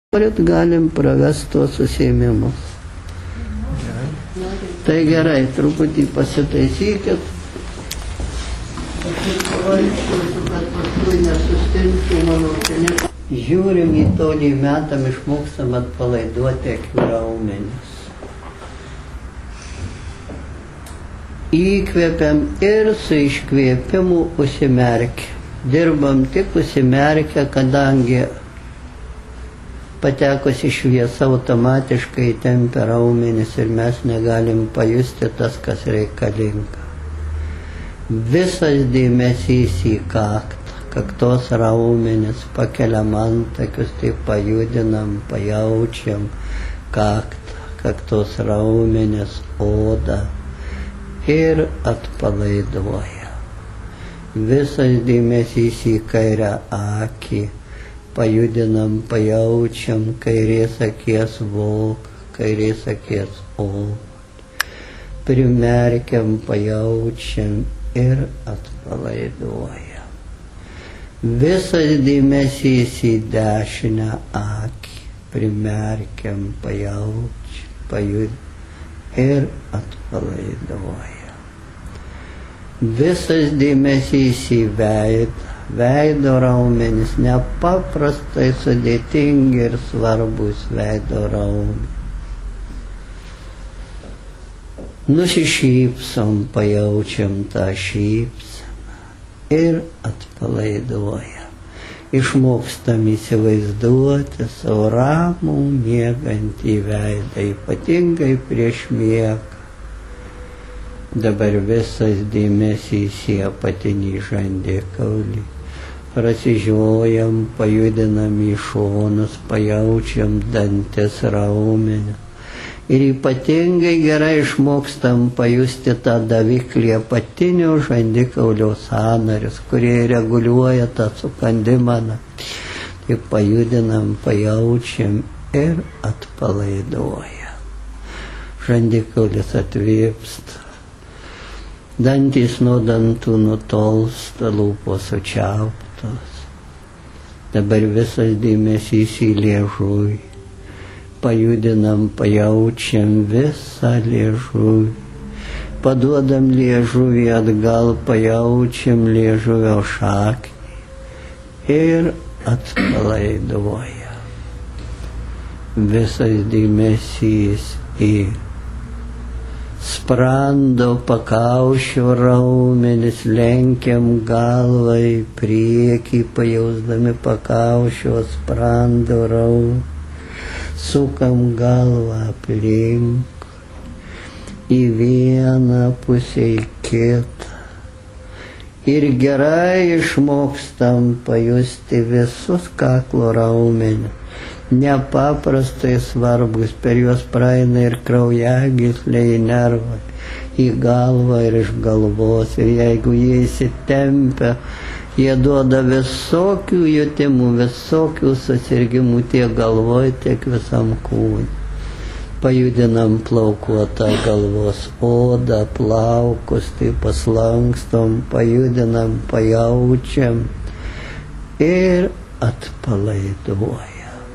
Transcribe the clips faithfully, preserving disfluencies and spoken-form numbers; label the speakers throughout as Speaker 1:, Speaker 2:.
Speaker 1: Norit, galim pravesti tuos užsiėmimus. Tai gerai, truputį pasitaisykit. Paskui nesustinčiau mano šiandien. Žiūrim į tolį metam, išmokstam atpalaiduoti akių raumenis. Įkvėpiam ir su iškvėpimu užsimerkiam. Dirbam tik užsimerkę, kadangi patekusi šviesa automatiškai tempia raumenis ir mes negalim pajusti tas, kas reikalinga. Visas dėmesys į kaktą, kaktos raumenis, pakeliam antakius, tai pajudinam, pajaučiam kaktą, kaktos raumenis, odą ir atpalaiduoja. Visas dėmesys į kairę akį, pajudinam, pajaučiam kairės akies voką, kairės akies odą, primerkiam, pajaučiam ir atpalaiduojam. Visas dėmesys į dešinę akį, primerkiam, pajaučiam, pajudinam ir atpalaiduojam. Visas dėmesys į veidą, veido raumenis, nepaprastai sudėtingi ir svarbus veido raumenis. Nusišypsom, pajaučiam tą šypseną ir atpalaiduojam. Išmokstam įsivaizduoti savo ramų miegantį veidą, ypatingai prieš miegą. Dabar visas dėmesys į apatinį žandikaulį. Prasižiojam, pajudinam į šonus, pajaučiam dantis, raumenis. Ir ypatingai gerai išmokstam pajusti tą daviklį apatinio žandikaulio sąnarius, kurie reguliuoja tą sukandimą. Tai pajudinam, pajaučiam ir atpalaiduojam. Žandikaulis atvėpsta. Dantys nuo dantų nutolsta, lūpos sučiauptos. Dabar visas dėmesys į liežuvį. Pajudinam, pajaučiam visą liežuvį. Paduodam liežuvį atgal, pajaučiam liežuvio šaknį ir atpalaiduojam. Visas dėmesys į sprando pakaušio raumenis, lenkiam galvą į priekį, pajausdami pakaušio sprando raumenį, sukam galvą aplink, į vieną pusę, į kitą. Ir gerai išmokstam pajusti visus kaklo raumenis. Nepaprastai svarbus, per juos praeina ir kraujagysliai, nervai, į galvą ir iš galvos. Ir jeigu jie įsitempia, jie duoda visokių jutimų, visokių susirgimų tiek galvoj, tiek visam kūnui. Pajudinam plaukuotą galvos odą, plaukus, tai paslankstom, pajudinam, pajaučiam ir atpalaiduojam.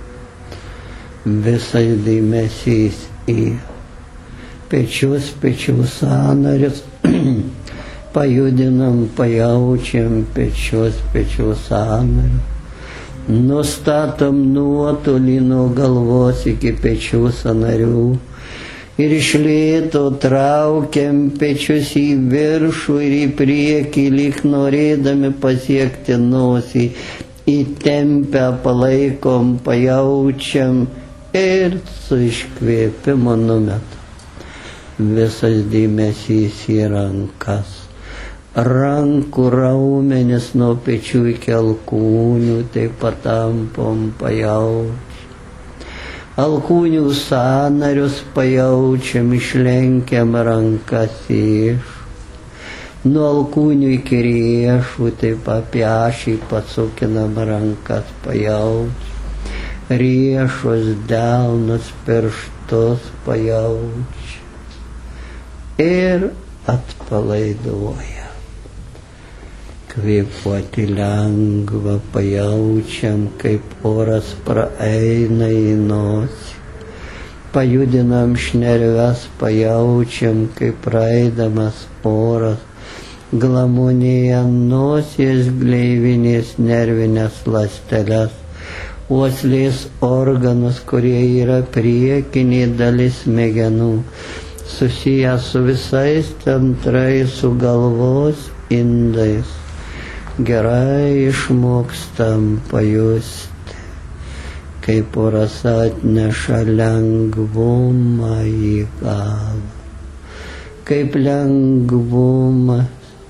Speaker 1: Visas dėmesys į pečius, pečių sąnarius, pajudinam, pajaučiam pečius, pečių sąnarius. Nustatom nuotolį nuo galvos iki pečių sąnarių ir iš lėto traukiam pečius į viršų ir į priekį, lyg norėdami pasiekti nosį. Įtempę palaikom, pajaučiam ir su iškvėpimu numetam. Visas dėmesys į rankas. Rankų raumenis nuo pečių iki alkūnių, taip patampom, pajaučiam. Alkūnių sąnarius pajaučiam, išlenkiam rankas iš. Nuo alkūnių iki riešų, taip apie ašį pasukinam rankas, pajaučiam. Riešus, delnus, pirštus pajaučiam. Ir atpalaiduojam. Kvėpuoti lengva, pajaučiam, kaip oras praeina į nosį. Pajudinam šnerves, pajaučiam, kaip praeidamas oras glamonėje nosies gleivinės nervinės ląsteles, uoslės organus, kurie yra priekinė dalis smegenų, susiję su visais centrais, su galvos indais. Gerai išmokstam pajusti, kaip oras atneša lengvumą į galvą, kaip lengvumas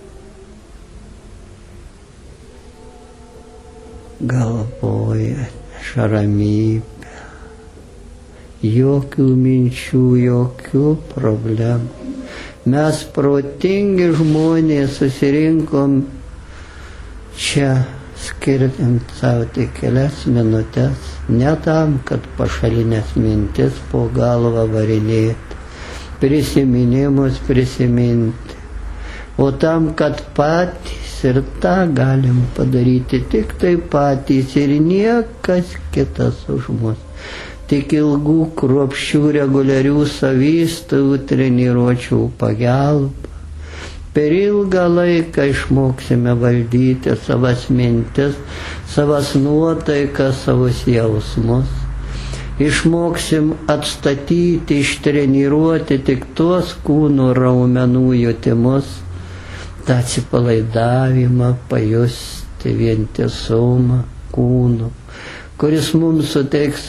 Speaker 1: galvoje atneša ramybę, jokių minčių, jokių problemų. Mes protingi žmonės susirinkom čia, skirtim savo tik kelias minutės, ne tam, kad pašalinės mintis po galvą varinėti, prisiminimus prisiminti, o tam, kad patys ir tą galim padaryti tik tai patys ir niekas kitas už mus. Tik ilgų, kruopščių, reguliarių savistovų treniruočių pagalba. Per ilgą laiką išmoksime valdyti savas mintis, savas nuotaikas, savus jausmus. Išmoksim atstatyti, ištreniruoti tik tuos kūno raumenų jutimus, tą atsipalaidavimą, pajusti vientisumą kūno, kuris mums suteiks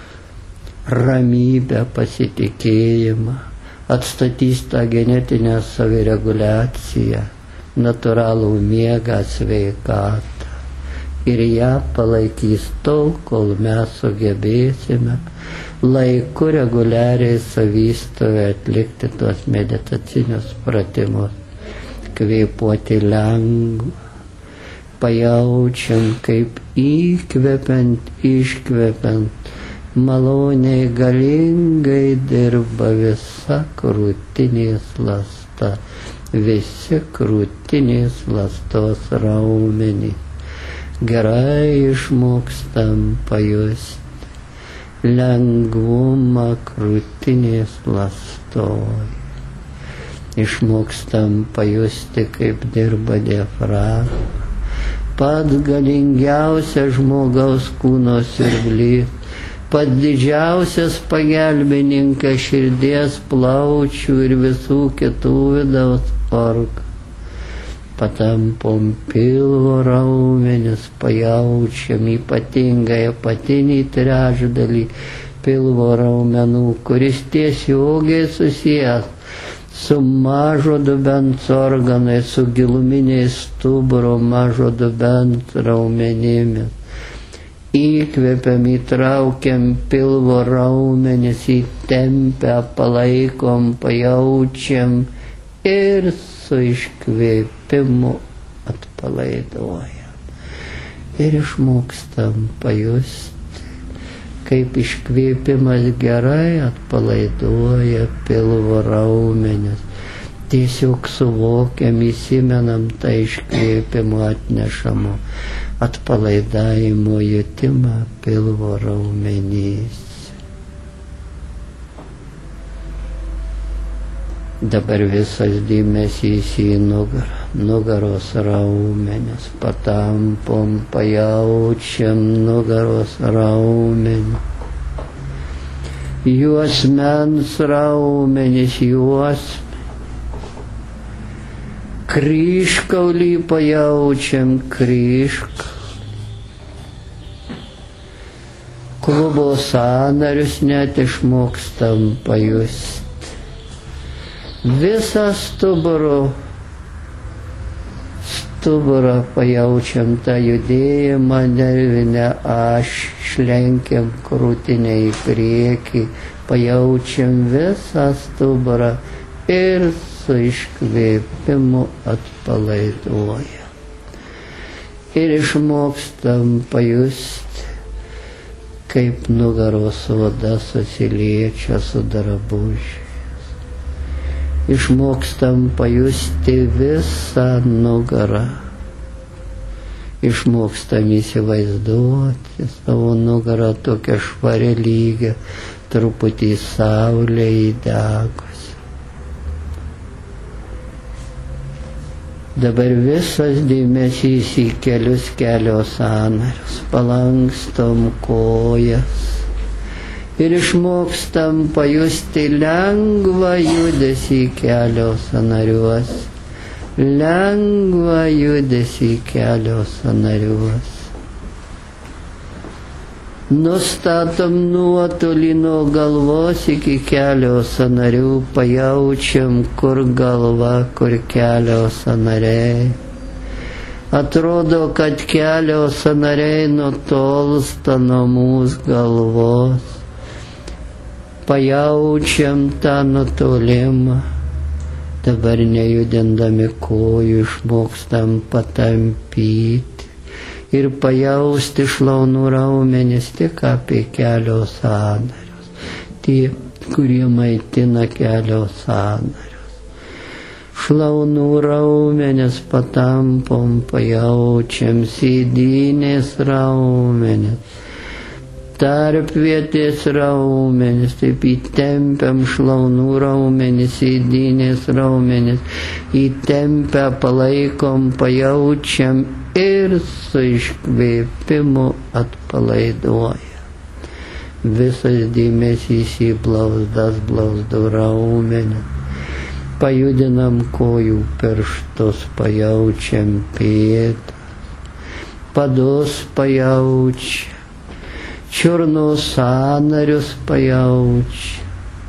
Speaker 1: ramybę, pasitikėjimą, atstatys tą genetinę savireguliaciją, natūralų miegą, sveikatą ir ją palaikys tol, kol mes sugebėsime laiku reguliariai savistovę atlikti tuos meditacinius pratimus. Kvėpuoti lengva, pajaučiam, kaip įkvepiant, iškvepiant, maloniai galingai dirba visa krūtinės ląsta, visi krūtinės ląstos raumenys. Gerai išmokstam pajusti lengvumą krūtinės ląstoje. Išmokstam pajusti, kaip dirba diafragma, pats galingiausias žmogaus kūno siurblys, pats didžiausias pagelbininkas širdies, plaučių ir visų kitų vidaus organų. Patampom pilvo raumenis, pajaučiam ypatingai apatinį trečdalį pilvo raumenų, kuris tiesiogiai susijęs su mažo dubens organais, su giluminiais stuburo mažo dubens raumenimis. Įkvepiam, įtraukiam pilvo raumenis, įtempę, palaikom, pajaučiam ir su iškvėpimu atpalaiduojam. Ir išmokstam pajusti, kaip iškvėpimas gerai atpalaiduoja pilvo raumenis. Tiesiog suvokiam, įsimenam tą iškvėpimo atnešamo atpalaidavimo jutimą pilvo raumenys. Dabar visas dėmesys į nugarą, nugaros raumenis, patampom, pajaučiam nugaros raumenį, juosmens raumenis, juosmenį, kryžkaulį pajaučiam, kryžkaulį, klubo sąnarius net išmokstam pajusti. Visą stuburo, stuburą pajaučiam tą judėjimą, nervinę ašį, šlenkiam krūtinę į priekį, pajaučiam visą stuburą ir su iškvėpimu atpalaiduojam. Ir išmokstam pajusti, kaip nugaros oda susiliečia su drabužiu. Išmokstam pajusti visą nugarą, išmokstam įsivaizduoti savo nugarą tokią švarę lygę, truputį saulė įdegus. Dabar visas dėmesys į kelius kelio sąnarius, palankstom kojas ir išmokstam pajusti lengvą judesį kelio sąnariuos, lengvą judesį kelio sąnariuos. Nustatom nuotolį nuo galvos iki kelio sąnarių, pajaučiam, kur galva, kur kelio sąnariai. Atrodo, kad kelio sąnariai nutolsta nuo mūsų galvos. Pajaučiam tą nutolimą. Dabar nejudindami kojų išmokstam patampyti ir pajausti šlaunų raumenis tik apie kelio sąnarius, tie, kurie maitina kelio sąnarius. Šlaunų raumenis patampom, pajaučiam sėdynės raumenis, tarpvietės raumenis, taip įtempiam šlaunų raumenis, sėdynės raumenis, įtempę palaikom, pajaučiam ir su iškvėpimu atpalaiduoja. Visas dėmesys į blauzdas, blauzdų raumenis. Pajudinam kojų pirštus, pajaučiam pėdas, padus pajaučiam, čiurnų sąnarius pajaučiam,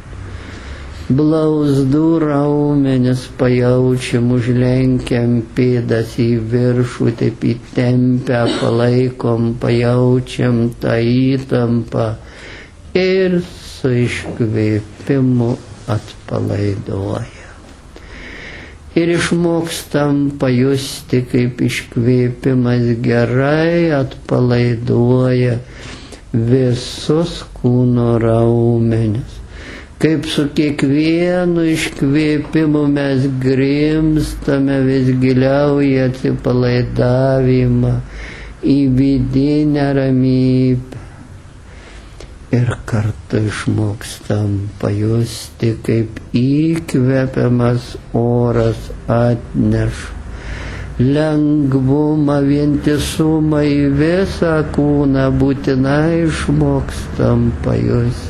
Speaker 1: blauzdų raumenis pajaučiam, užlenkiam pėdas į viršų, taip įtempę palaikom, pajaučiam tą įtampą ir su iškvėpimu atpalaiduoja. Ir išmokstam pajusti, kaip iškvėpimas gerai atpalaiduoja visus kūno raumenis. Kaip su kiekvienu iškvėpimu mes grimstame vis giliau į atsipalaidavimą, į vidinę ramybę. Ir kartu išmokstam pajusti, kaip įkvepiamas oras atneša lengvumą, vientisumą į visą kūną, būtinai išmokstam pajusti.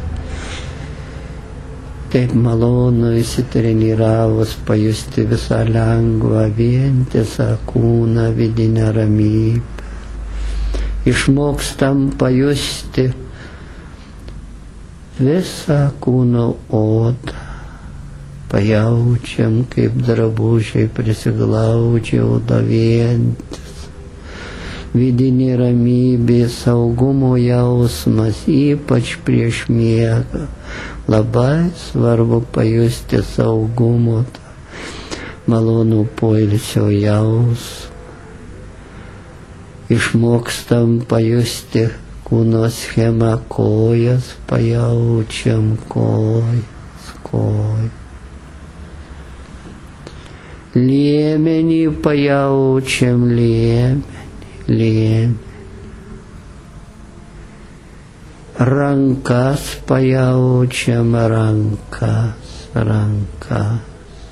Speaker 1: Taip malonu įsitreniravus pajusti visą lengvą, vientisą kūną, vidinę ramybę. Išmokstam pajusti visą kūno odą. Pajaučiam, kaip drabužiai prisiglaudžia, oda vientis. Vidinė ramybė, saugumo jausmas, ypač prieš miegą. Labai svarbu pajusti saugumo, malonų poilsio jausmą. Išmokstam pajusti kūno schemą, kojas, pajaučiam kojas, kojas. Liemenį pajaučiam, liemenį, liemenį. Rankas pajaučiam, rankas, rankas.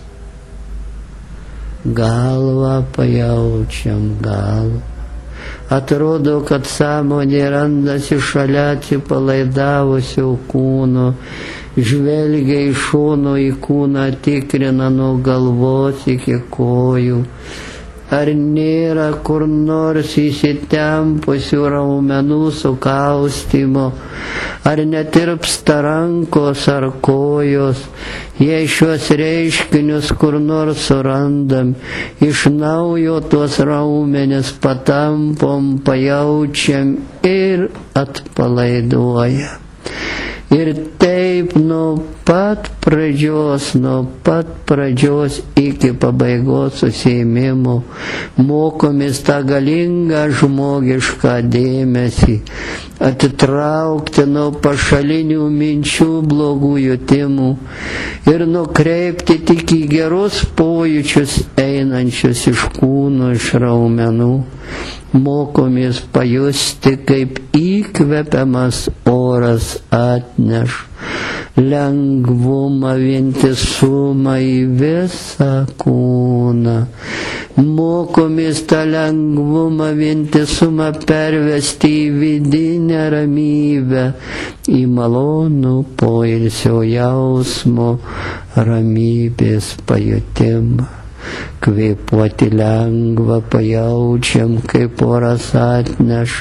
Speaker 1: Galvą pajaučiam, galvą. Atrodo, kad sąmonė randasi šalia atsipalaidavusio kūno, žvelgia iš šono į kūną, tikrina nuo galvos iki kojų. Ar nėra kur nors įsitempusių raumenų sukaustymo, ar netirpsta rankos ar kojos. Jei šiuos reiškinius kur nors surandam, iš naujo tuos raumenis patampom, pajaučiam ir atpalaiduoja. Ir taip nuo pat pradžios, nuo pat pradžios iki pabaigos užsiėmimo mokomės tą galingą žmogišką dėmesį, atitraukti nuo pašalinių minčių, blogų jutimų ir nukreipti tik į gerus pojūčius einančius iš kūno, iš raumenų. mokomės pajusti, kaip įkvepiamas oras atneš lengvumą, vientisumą į visą kūną. Mokomės tą lengvumą, vientisumą pervesti į vidinę ramybę, į malonų poilsio jausmo, ramybės pajutimą. Kvėpuoti lengva, pajaučiam, kaip oras atneš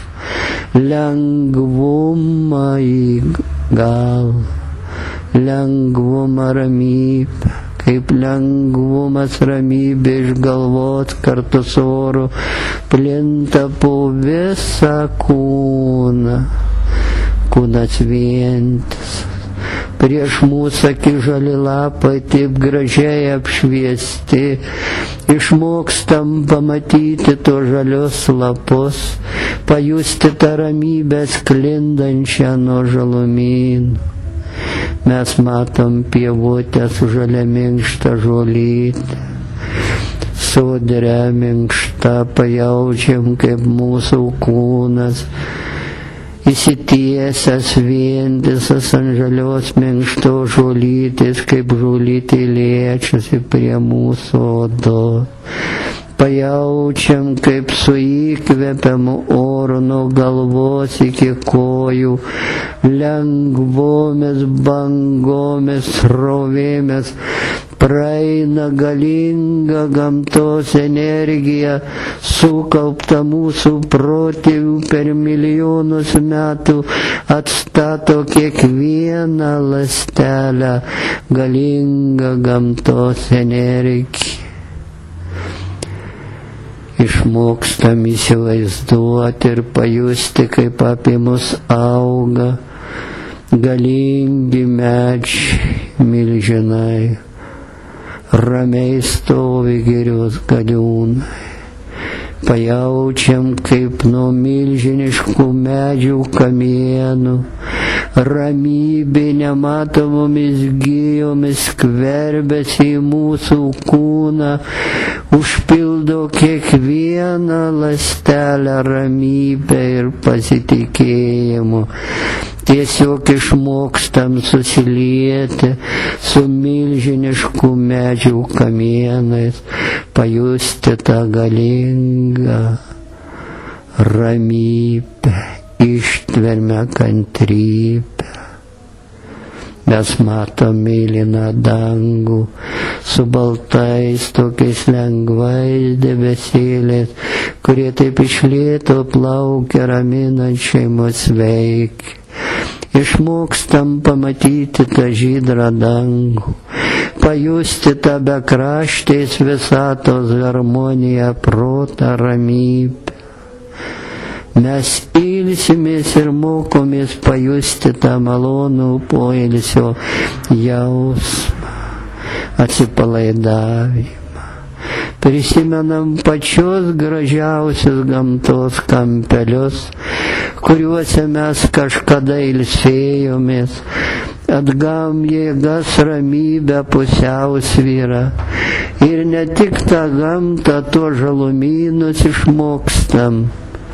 Speaker 1: lengvumą į galvą, lengvumą ramybę, kaip lengvumas ramybė iš galvos kartu su oru plinta po visą kūną. Kūnas vientisas. Prieš mūsų akį žali lapai taip gražiai apšviesti, išmokstam pamatyti to žalius lapus, pajusti tą ramybę sklindančią nuo žalumynų. Mes matom pievutę su žalia minkšta žolytė, sodre minkšta, pajaučiam, kaip mūsų kūnas įsitiesęs vientisas ant žalios minkštos žolytės, kaip žolytė liečiasi prie mūsų odos. Pajaučiam, kaip su įkvepiamu oru nuo galvos iki kojų, lengvomis bangomis, srovėmis praeina galinga gamtos energija, sukaupta mūsų protėvių per milijonus metų, atstato kiekvieną ląstelę, galinga gamtos energija. Išmokstam įsivaizduoti ir pajusti, kaip apie mus auga galingi medžiai, milžinai, ramiai stovi girios galiūnai. Pajaučiam, kaip nuo milžiniškų medžių kamienų ramybė nematomomis gijomis skverbiasi į mūsų kūną, užpildo kiekvieną ląstelę ramybę ir pasitikėjimu. Tiesiog išmokstam susilieti su milžiniškų medžių kamienais, pajusti tą galingą ramybę, ištvermę, kantrybę. Mes matom mėlyną dangų su baltais tokiais lengvais debesėliais, kurie taip iš lėto plaukia raminančiai mus veikia. Išmokstam pamatyti tą žydrą dangų, pajusti tą bekraštės visatos harmoniją, protą, ramybę. Mes ilsimės ir mokomės pajusti tą malonų poilsio jausmą, atsipalaidavimą. Prisimenam pačius gražiausius gamtos kampelius, kuriuose mes kažkada ilsėjomės, atgavom jėgas, ramybę, pusiausvyrą. Ir ne tik tą gamtą, tuos žalumynus išmokstam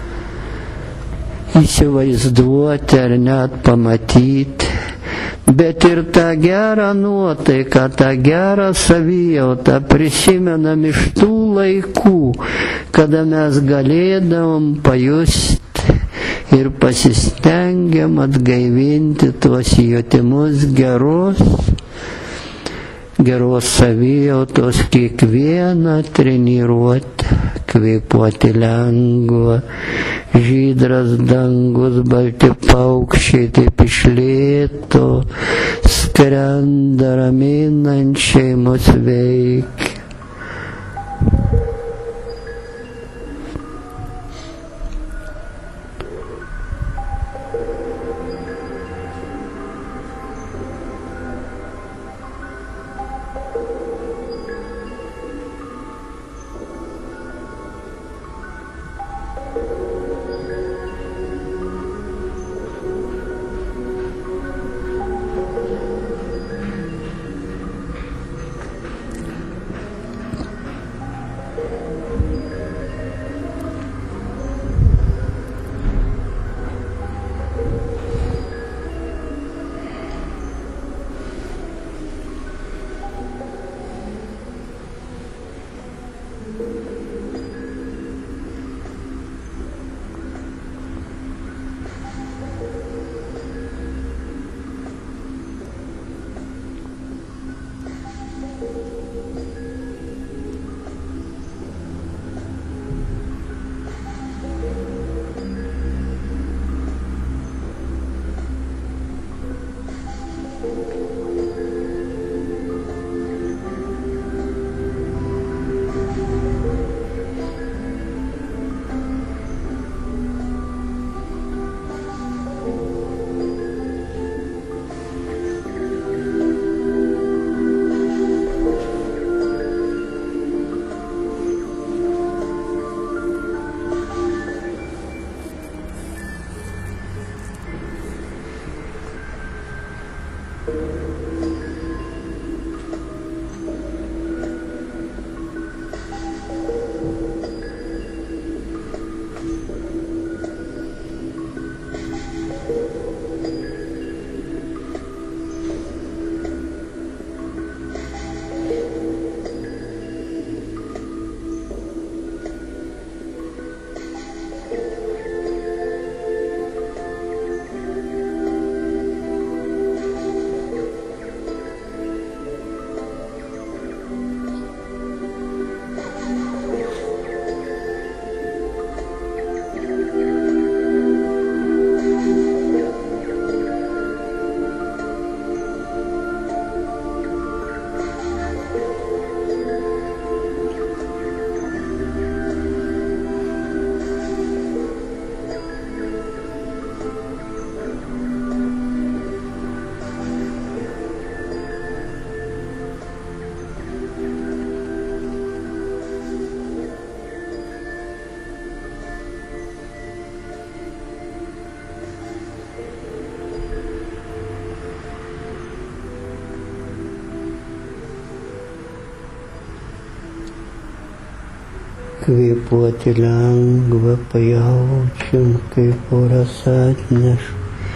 Speaker 1: įsivaizduoti ar net pamatyti, bet ir tą gerą nuotaiką, tą gerą savijautą prisimenam iš tų laikų, kada mes galėdavom pajusti ir pasistengiam atgaivinti tuos jutimus geros, geros savijautos kiekvieną treniruotę, kvėpuoti lengva, žydras dangus, balti paukščiai taip iš lėto skrenda, raminančiai mus veikia. Kvėpuoti lengva, pajaučiam, kaip oras atneša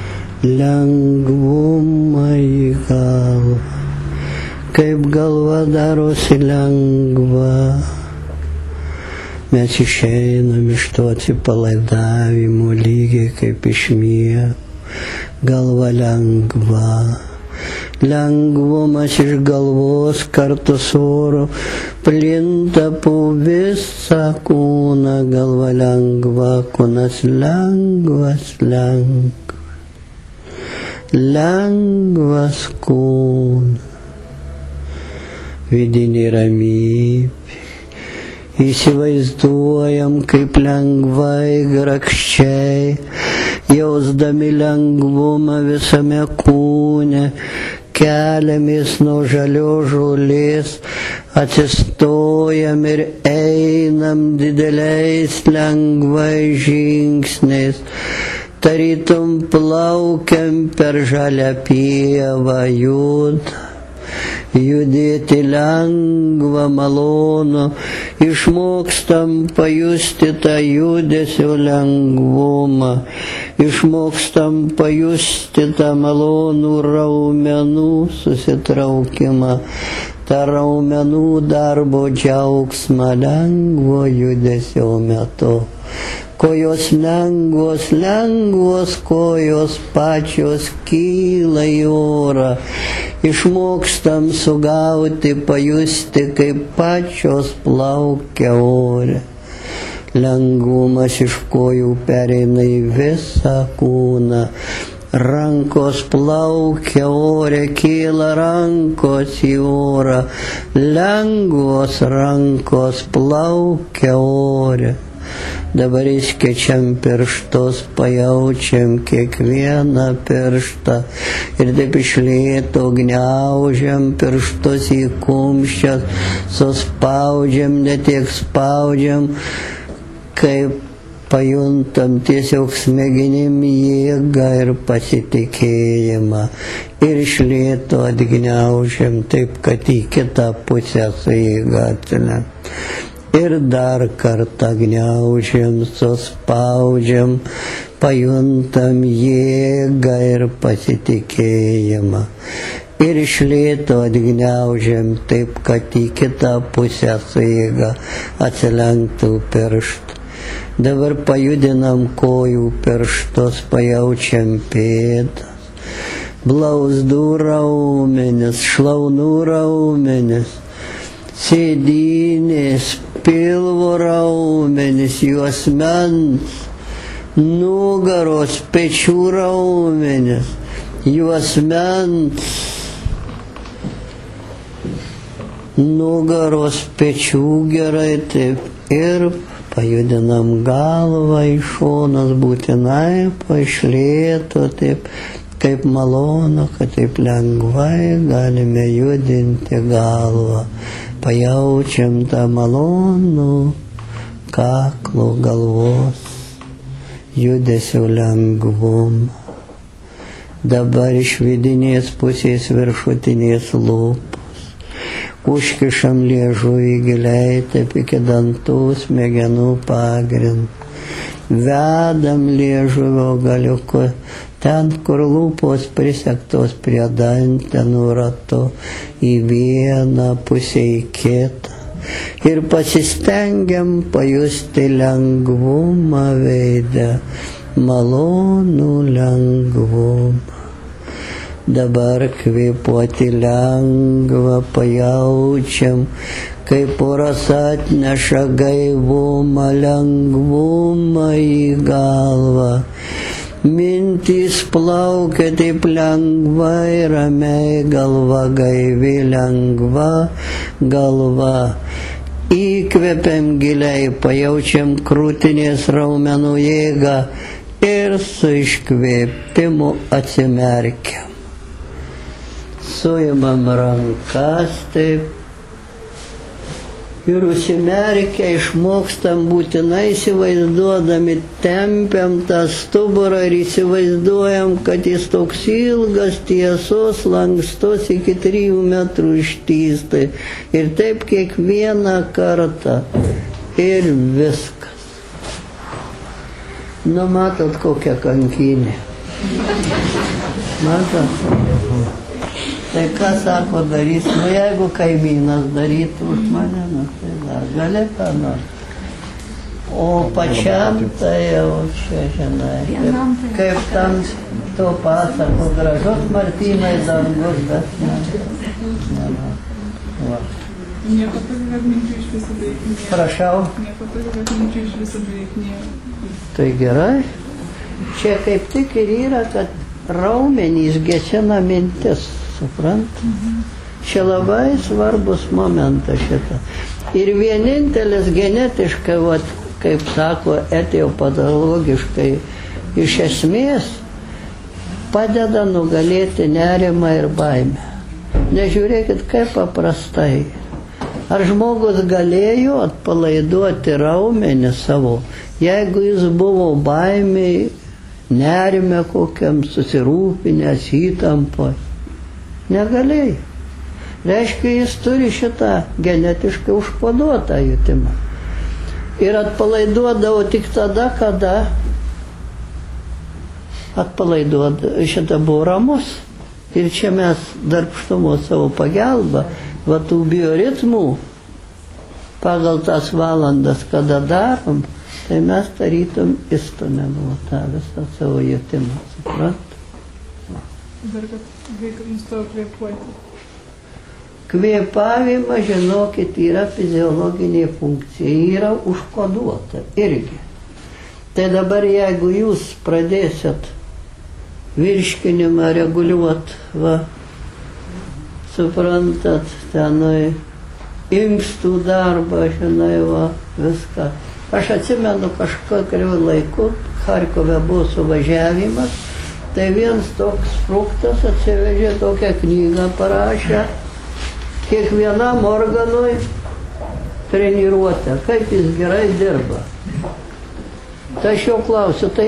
Speaker 1: lengvumą į galvą, kaip galva darosi lengva. Mes išeinam iš to atsipalaidavimo lygiai kaip iš miego, galva lengva. Lengvumas iš galvos kartu su oru plinta po visą kūną, galva lengva, kūnas lengvas, lengvas, lengvas kūnas, vidinė ramybė. Įsivaizduojam, kaip lengvai, grakščiai, jausdami lengvumą visame kūne, keliamės nuo žalios žolės, atsistojam ir einam dideliais lengvais žingsniais, tarytum plaukiam per žalią pievą, jud. Judėti lengva, malonu, išmokstam pajusti tą judesio lengvumą, išmokstam pajusti tą malonų raumenų susitraukimą, tą raumenų darbo džiaugsmą lengvo judesio metu. Kojos lengvos, lengvos kojos pačios kyla į orą. Išmokstam sugauti, pajusti, kaip pačios plaukia ore. Lengvumas iš kojų pereina į visą kūną. Rankos plaukia ore, kyla rankos į orą. Lengvos rankos plaukia ore. Dabar išskėčiam pirštus, pajaučiam kiekvieną pirštą ir taip iš lėto gniaužiam pirštus į kumščias, suspaudžiam, ne tiek spaudžiam, kaip pajuntam tiesiog smegenim jėgą ir pasitikėjimą. Ir iš lėto atgniaužiam taip, kad į kitą pusę su jėga atsilenk. Ir dar kartą gniaužiam, suspaudžiam, pajuntam jėgą ir pasitikėjimą. Ir iš lėto atgniaužiam taip, kad į kitą pusę su jėga atsilenktų pirštų. Dabar pajudinam kojų pirštus, pajaučiam pėdas, blauzdų raumenis, šlaunų raumenis, sėdynės, pilvo raumenis, juosmens, nugaros, pečių raumenis, juosmens, nugaros, pečių gerai taip ir pajudinam galvą į šonas, būtinai pašlėto taip, kaip malonu, kad taip lengvai galime judinti galvą. Pajaučiam tą malonų kaklo galvos judesio lengvumą. dabar iš vidinės pusės viršutinės lūpos, užkišam liežuvį giliai, taip iki dantų smegenų pagrind, vedam liežuvio galiuku ten, kur lūpos prisektos prie dantenų ratu, į vieną pusę į kitą. Ir pasistengiam pajusti lengvumą veide, malonų lengvumą. Dabar kvėpuoti lengva, pajaučiam, kaip oras atneša gaivumą, lengvumą į galvą. Mintys plaukia taip lengvai, ramiai, galva gaivi, lengva galva. Įkvepiam giliai, pajaučiam krūtinės raumenų jėgą ir su iškvėpimu atsimerkiam. Suimam rankas taip ir užsimerkę išmokstam būtinai įsivaizduodami, tempiam tą stuburą ir įsivaizduojam, kad jis toks ilgas, tiesos, lankstus iki trijų metrų ištįstai. Ir taip kiekvieną kartą. Ir viskas. Nu, matot, kokią kankinę. Matot? Tai ką sako darys, nu jeigu kaimynas darytų už mane, nu tai dar gali ką nors. O pačiam tai jau čia, žinai, kaip, kaip tam to pasako, gražus Martynai dangus, bet ne. ne, ne.
Speaker 2: Nieko tokio, kad minčių iš viso beveik nėra.
Speaker 1: Prašau?
Speaker 2: Nieko tokio, kad minčių iš viso beveik nėra.
Speaker 1: Tai gerai. Čia kaip tik ir yra, kad raumenys gesina mintis. Suprant? Mhm. Čia labai svarbus momentas šitą. Ir vienintelis genetiškai, vat, kaip sako, etiopatologiškai, iš esmės padeda nugalėti nerimą ir baimę. Nežiūrėkit, kaip paprastai. Ar žmogus galėjo atpalaiduoti raumenį savo, jeigu jis buvo baimiai, nerime kokiam, susirūpinęs, įtampoj? Negalėjo. Reiškia, jis turi šitą genetiškai užkoduotą jutimą. Ir atpalaiduodavo tik tada, kada atpalaiduodavo, šitą buvo ramus. Ir čia mes darbštumo savo pagalbą, va tų bioritmų, pagal tas valandas, kada darom, tai mes tarytum įstumėm tą visą savo jutimą. Suprat?
Speaker 2: Dar kad vaikai nustojo kvėpuoti.
Speaker 1: Kvėpavimas, žinokit, yra fiziologinė funkcija, yra užkoduota irgi. Tai dabar jeigu jūs pradėsit virškinimą reguliuot, va, suprantat, tenai, inkstų darbą, žinai, va, viską. Aš atsimenu kažkokiu laiku, Charkove buvo suvažiavimas, tai vienas toks fruktas atsivežė tokią knygą, parašė, kiekvienam organui treniruotę, kaip jis gerai dirba. Tai aš jau klausiu, tai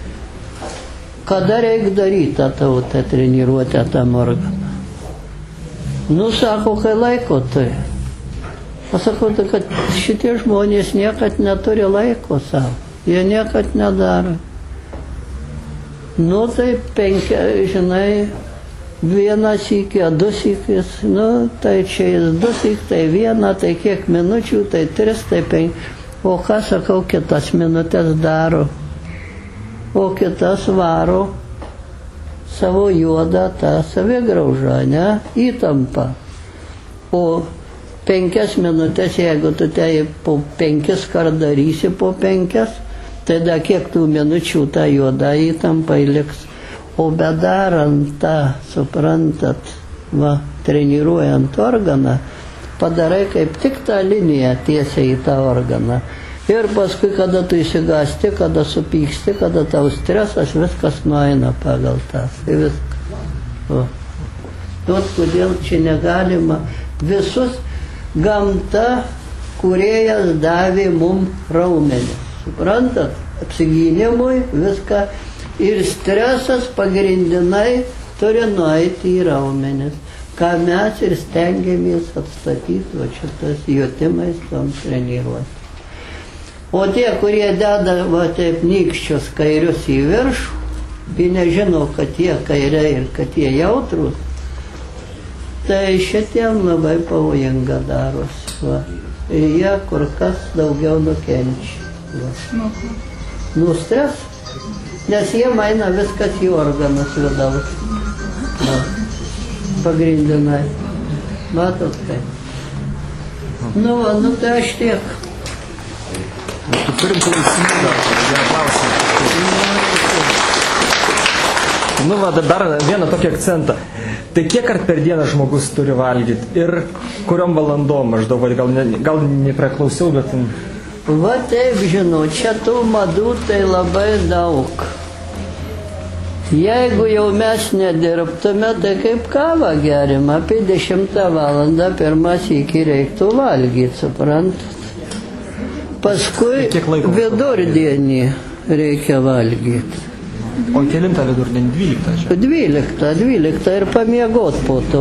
Speaker 1: kada reikia daryti tą tautą treniruotę tam organą? Nu, sako, kai laiko tai. Pasakau, tai, kad šitie žmonės niekad neturi laiko savo, jie niekad nedaro. Nu, tai penkia, žinai, vienas iki, du sykis, nu, tai čia jis du syk, tai vieną, tai kiek minučių, tai tris, tai penki. O ką, sakau, kitas minutės daro? O kitas varo savo juodą tą savigraužą, ne, įtampą. O penkias minutės, jeigu tu tai po penkis kart darysi po penkias, tai da kiek tų minučių ta juoda įtampa liks. O bedarant tą, suprantat, va, treniruojant organą, padarai kaip tik tą liniją tiesiai į tą organą. Ir paskui, kada tu įsigasti, kada supyksti, kada tau stresas, viskas nueina pagal tas. Tai viskas. O. Tuot, kodėl čia negalima visus gamta, kūrėjas davė mum raumenis. Suprantat? Apsigynimui viską. Ir stresas pagrindinai turi nueiti į raumenis, ką mes ir stengiamės atstatyti va šitas jutimais tom treniruoti. O tie, kurie deda va taip nykščius kairius į viršų, jie nežino, kad jie kairiai ir kad jie jautrus, tai šitiem labai pavojinga darosi. Va. Ir jie kur kas daugiau nukenčia. Va. Nu stres, nes jie maina viskas į organus vidaus. Va. Pagrindinai. Matot tai. Nu, va, nu tai aš tiek.
Speaker 3: Tu turim klausimą, vieną klausimą. Nu, va, dar vieną tokį akcentą. Tai kiek kart per dieną žmogus turi valgyti ir kuriom valandom maždaug, gal, ne, gal nepriklausiau, bet...
Speaker 1: Va taip, žinau, čia tų madų tai labai daug. Jeigu jau mes nedirbtume, tai kaip kavą gerim, apie dešimtą valandą pirmas iki reiktų valgyti, suprantat. Paskui vidurdienį reikia valgyti.
Speaker 3: O kelintą vidurdienį? Dvyliktą čia?
Speaker 1: Dvyliktą, dvyliktą ir pamiegot po to.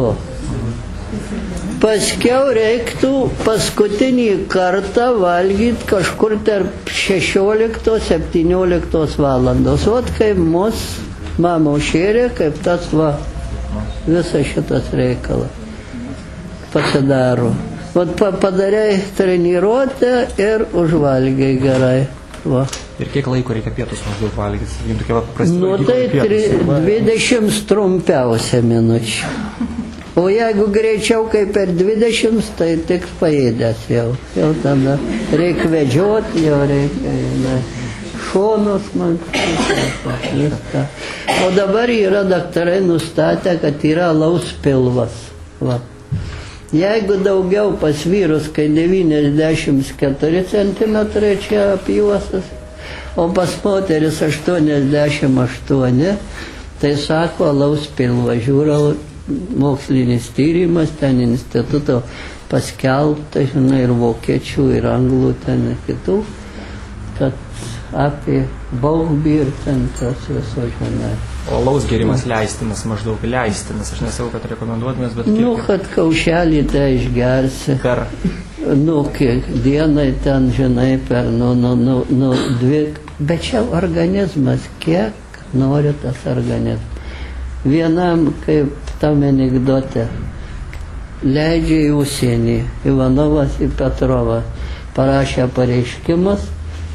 Speaker 1: Paskiau reiktų paskutinį kartą valgyti kažkur tarp šešioliktos septynioliktos valandos. Vat kaip mus mama šėrė, kaip tas va, visas šitas reikalas pasidaro. Vat padarei treniruotę ir užvalgiai gerai. Va.
Speaker 3: Ir kiek laiko reikia pietus maždaug valgyti? Jums tokia prasidėjo.
Speaker 1: Nu tai dvidešimt trumpiausia minučių. O jeigu greičiau kaip per dvidešimt, tai tik paėdęs jau. Jau tada reikia vedžioti, jau reikia ne, šonus man. Viską. O dabar yra daktarai nustatę, kad yra alaus pilvas. Va. Jeigu daugiau pas vyrus, kai devyniasdešimt keturi centimetrai čia apjuosas, o pas moteris aštuoniasdešimt aštuoni, tai sako alaus pilvą. Žiūrau, mokslinis tyrimas, ten instituto paskelbta, žinai, ir vokiečių, ir anglų, ten ir kitų, kad apie Baubį ir ten tas viso, žinai.
Speaker 3: O alaus gėrimas leistinas, maždaug leistinas, aš nesakau, kad rekomenduotumės, bet kiek...
Speaker 1: Nu, kad kaušelį tai išgersi.
Speaker 3: Per?
Speaker 1: Nu, kiek dienai ten, žinai, per, nu, nu, nu, nu, dvi... Bet čia organizmas, kiek nori tas organizmas. Vienam, kaip tam anekdote, leidžia į užsienį, Ivanovas į Petrovą, parašė pareiškimus,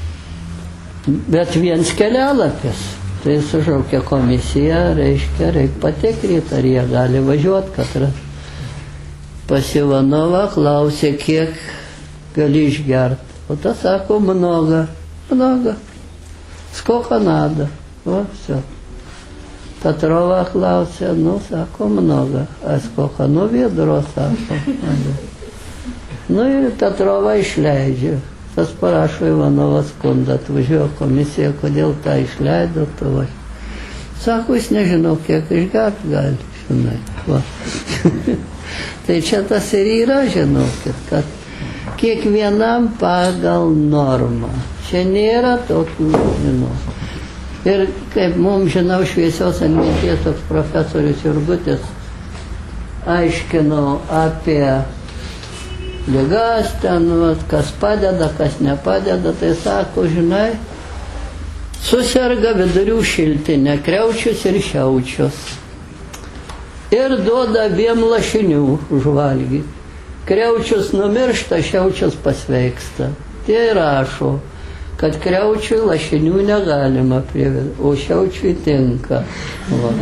Speaker 1: bet viens kelialapis. Tai sušaukė komisiją, reiškia, reikia patikrinti, ar jie gali važiuoti katrą. Pas Ivanovą klausė, kiek gali išgerti. O tas sako, много, много. Сколько надо? O, все. Petrova klausė, nu, sako, много. A сколько? Nu, vedro, sako. Nu, ir Petrova išleidžia. Tas parašo Ivanovas skundą, atvažiuoja komisija, kodėl tą išleido, to va. Sako, jis nežinau, kiek išgert gali, žinai. Va. Tai čia tas ir yra, žinokit, kad kiekvienam pagal normą. Čia nėra tokių, žinau. Ir kaip mums, žinau, šviesios atminties toks profesorius Jurgutis aiškino apie ligas ten, vat, kas padeda, kas nepadeda, tai sako, žinai, suserga vidurių šiltinė, kriaučius ir šiaučius. Ir duoda abiem lašinių užvalgyti. Kriaučius numiršta, šiaučius pasveiksta. Tie rašo, kad kriaučiui lašinių negalima privesti, o šiaučiui tinka. Va.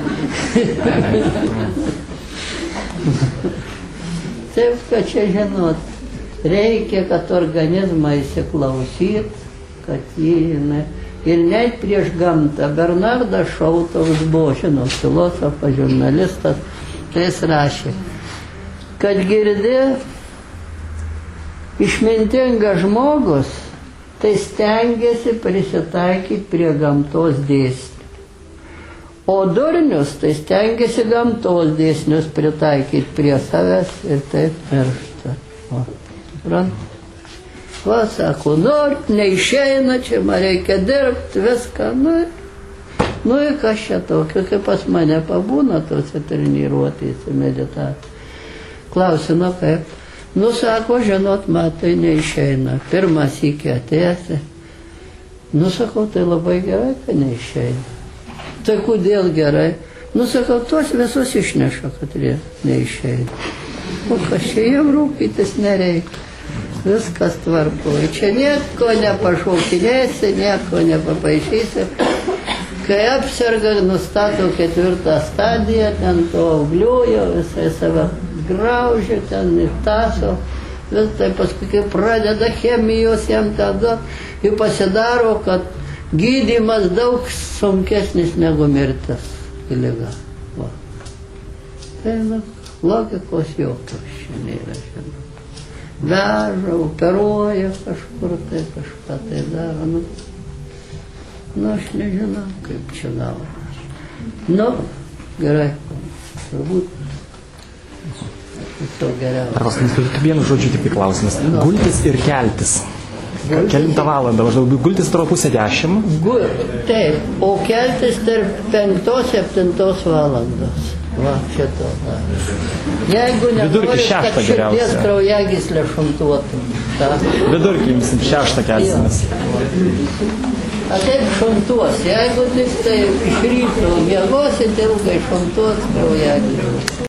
Speaker 1: Taip, kad čia žinot, reikia, kad organizmą įsiklausyt, kad jį, ne, ir net prieš gamtą. Bernardas Šautovas buvo, žinot, filosofas, žurnalistas, tai jis rašė, kad girdi išmintingas žmogus, tai stengiasi prisitaikyti prie gamtos dėsnių. O durnius, tai stengiasi gamtos dėsnius pritaikyti prie savęs ir taip miršta. O, suprant? Va, sako, nori, neišeina, čia man reikia dirbti, viską, nu, Nu ir kas čia tokio, kai pas mane pabūna tose treniruotėse meditacija. Klausiu, nu kaip? Nu sako, žinot, matai, neišeina. Pirmas iki atėsi. Nu sakau, tai labai gerai, kad neišeina. Tai kodėl gerai? Nu sakau, tuos visus išneša, kad jie neišeina. O kas čia jam rūpytis nereikia. Viskas tvarkoja. Čia nieko nepašaukinėsi, nieko nepapaišysi. Kai apserga, nustato ketvirtą stadiją, ten to augliuojo, visai save graužia, ten įtaso. Vis tai paskui, kai pradeda chemijos jam tada, ir pasidaro, kad gydymas daug sunkesnis negu mirtis į ligą. Va. Tai nu, logikos jokios čia nėra. Veža, operuoja kažkur, tai kažką tai daro. Nu, nu aš nežinau, kaip čia gaunas. Nu, gerai, turbūt. Tiesiog geriausia.
Speaker 3: Ar paskui turiu vienu žodžiu tik klausimas.
Speaker 1: No.
Speaker 3: Gultis ir keltis. Kelintą valandą, maždaug gultis atrodo pusę dešimt.
Speaker 1: Gu, taip, o keltis tarp penktos, septintos valandos. Va, šito. Da. Jeigu nenori, kad širdies kraujagyslė šuntuotų. Ta.
Speaker 3: Vidurkį jums šeštą kelsimės.
Speaker 1: A taip šuntuos. Jeigu tik tai iš ryto miegosit, ilgai šuntuos kraujagyslė.